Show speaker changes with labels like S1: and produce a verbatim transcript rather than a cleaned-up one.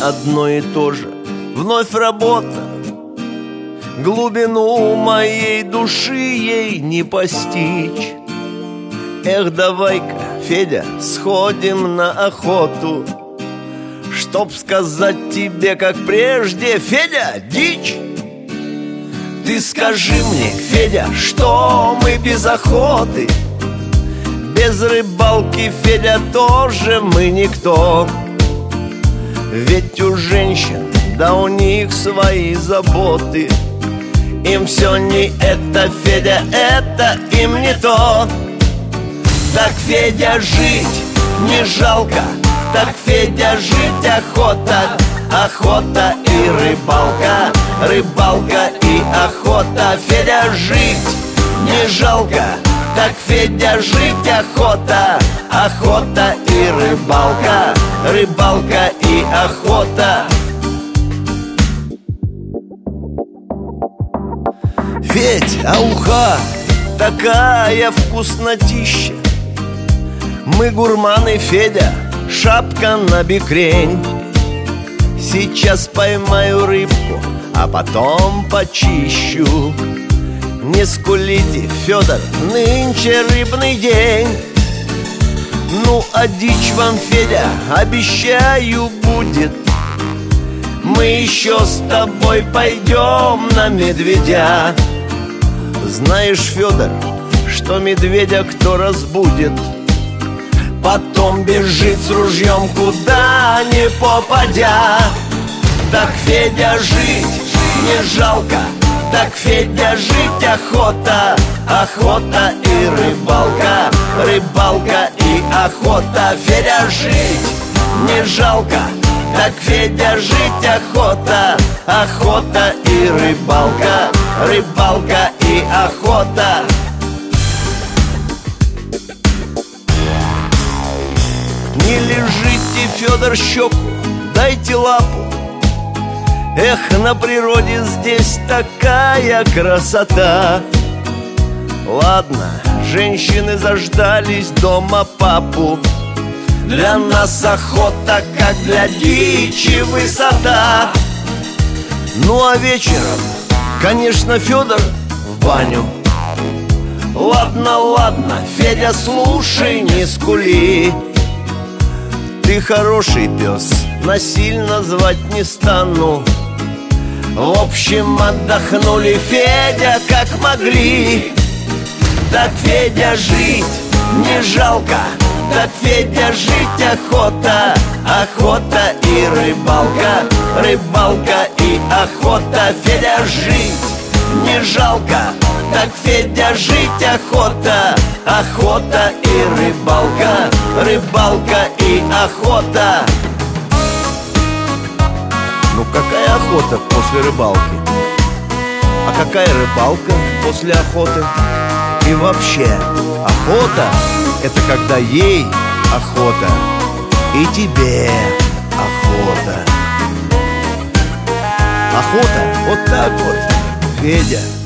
S1: одно и то же, вновь работа. Глубину моей души ей не постичь. Эх, давай-ка, Федя, сходим на охоту, чтоб сказать тебе, как прежде: Федя, дичь! Ты скажи мне, Федя, что мы без охоты? Без рыбалки, Федя, тоже мы никто. Ведь у женщин, да у них свои заботы. Им все не это, Федя, это им не то. Так, Федя, жить не жалко, так, Федя, жить охота. Охота и рыбалка, рыбалка и охота. Федя, жить не жалко, так, Федя, жить охота. Охота и рыбалка, рыбалка и охота. Федь, а уха такая вкуснотища. Мы гурманы, Федя, шапка на бекрень. Сейчас поймаю рыбку, а потом почищу. Не скулите, Федор, нынче рыбный день. Ну, а дичь вам, Федя, обещаю, будет. Мы еще с тобой пойдем на медведя. Знаешь, Федор, что медведя кто разбудит, потом бежит с ружьем куда ни попадя. Так, Федя, жить не жалко, так, Федя, жить охота. Охота и рыбалка, рыбалка и охота. Федя, жить не жалко, так, Федя, жить охота. Охота и рыбалка, рыбалка и охота. Не лежите, Федор, щеку, дайте лапу. Эх, на природе здесь такая красота. Ладно, женщины заждались дома папу. Для нас охота, как для дичи, высота. Ну а вечером, конечно, Федор в баню. Ладно, ладно, Федя, слушай, не скули. Ты хороший пес, насильно звать не стану. В общем, отдохнули, Федя, как могли. Так, Федя, жить не жалко, так, Федя, жить охота. Охота и рыбалка, рыбалка и охота. Федя, жить не жалко, так, Федя, жить охота. Охота и рыбалка, рыбалка и охота. Ну какая охота после рыбалки? А какая рыбалка после охоты? И вообще, охота — это когда ей охота и тебе охота. Охота вот так вот, Федя.